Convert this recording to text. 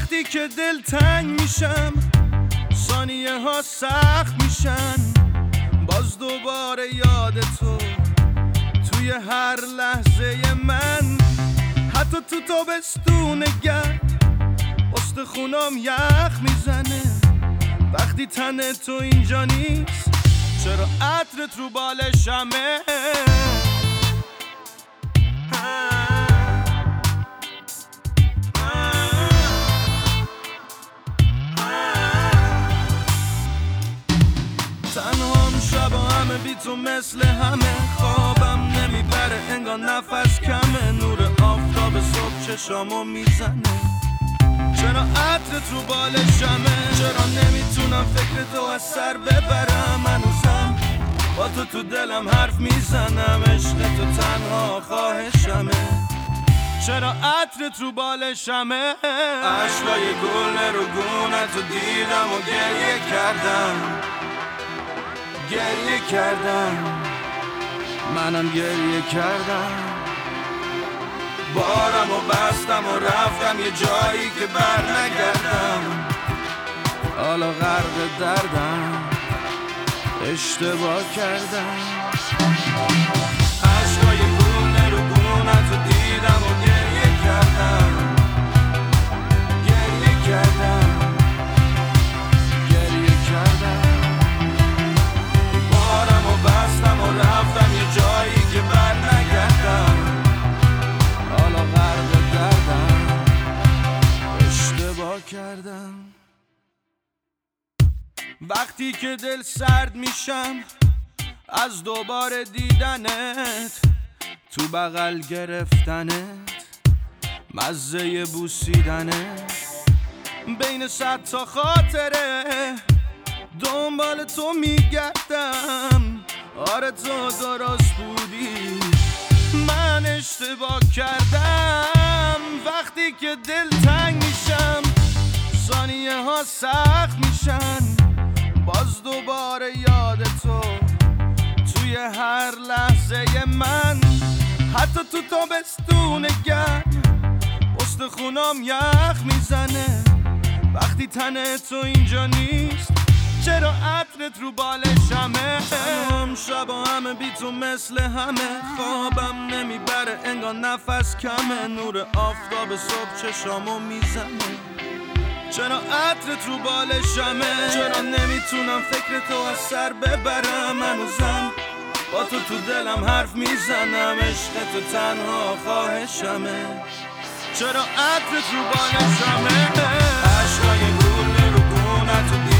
وقتی که دل تنگ میشم ثانیه ها سخت میشن، باز دوباره یاد تو توی هر لحظه من، حتی تو تابستون گرم استخونام یخ میزنه. وقتی تن تو اینجا نیست چرا عطرت رو بالشمه؟ تنهام شبا همه بی تو مثل همه، خوابم نمیبره انگار نفس کمه، نور آفتاب صبح چشامو میزنه. چرا عطرت رو بالشمه؟ چرا نمیتونم فکر تو از سر ببرم؟ هنوزم با تو دلم حرف میزنم، عشق تو تنها خواهشمه. چرا عطرت رو بالشمه؟ عشقای گل رو گونت رو دیدم و گریه کردم، منم گریه کردم. بارم و بستم و رفتم یه جایی که بر نگردم، حالا غرق دردم، اشتباه کردم. عشقای گونه رو گونت رو دیدم و گریه کردم. بارم و بستم و رفتم یه جایی که بر نگردم، حالا غرق دردم، اشتباه کردم. وقتی که دل سرد میشم از دوباره دیدنت، تو بغل گرفتنت، مزه بوسیدنت، بین صد تا خاطره دنبال تو میگردم. آره تو درست بودی، من اشتباه کردم. وقتی که دل تنگ میشم ثانیه ها سخت میشن، باز دوباره یاد تو توی هر لحظه من، حتی تو تابستون گرم استخونام یخ میزنه. وقتی تن تو اینجا نیست چرا عطرت رو بالشمه؟ تنهام شبا همه بی تو مثل همه، خوابم نمیبره انگار نفس کمه، نور آفتاب صبح چشامو میزنه. چرا عطرت رو بالشمه؟ چرا نمیتونم فکر تو از سر ببرم؟ هنوزم با تو دلم حرف میزنم، عشق تو تنها خواهشمه. چرا عطرت رو بالشمه؟ عشقای گل رو گونت رو